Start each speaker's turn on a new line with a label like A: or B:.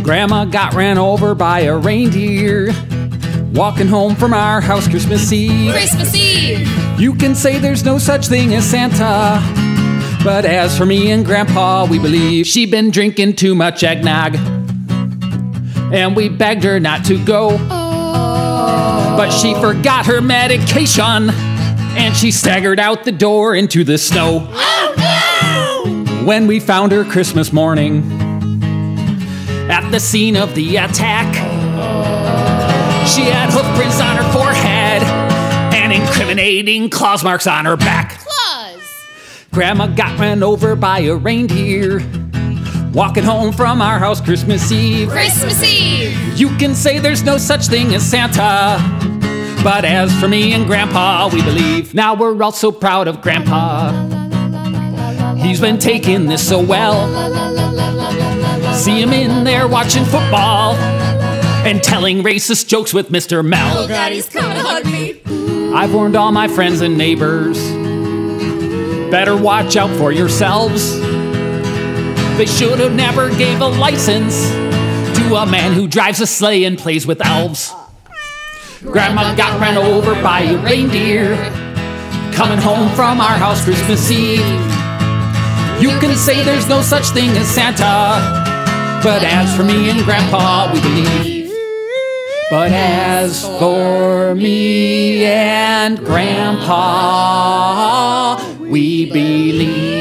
A: Grandma got ran over by a reindeer walking home from our house Christmas Eve.
B: Christmas Eve!
A: You can say there's no such thing as Santa, but as for me and Grandpa, we believe she'd been drinking too much eggnog, and we begged her not to go. But she forgot her medication, and she staggered out the door into the snow.
B: Oh no!
A: When we found her Christmas morning at the scene of the attack, she had hoof prints on her forehead and incriminating claws marks on her back.
B: Claws!
A: Grandma got ran over by a reindeer walking home from our house Christmas Eve.
B: Christmas Eve!
A: You can say there's no such thing as Santa, but as for me and Grandpa, we believe. Now we're all so proud of Grandpa. He's been taking this so well. See him in there watching football and telling racist jokes with Mr. Mel.
B: Oh, Daddy's coming to hug me.
A: I've warned all my friends and neighbors, better watch out for yourselves. They should have never gave a license to a man who drives a sleigh and plays with elves. Grandma got ran over by a reindeer coming home from our house Christmas Eve. You can say there's no such thing as Santa, but as for me and Grandpa, we believe. But as for me and Grandpa, we believe.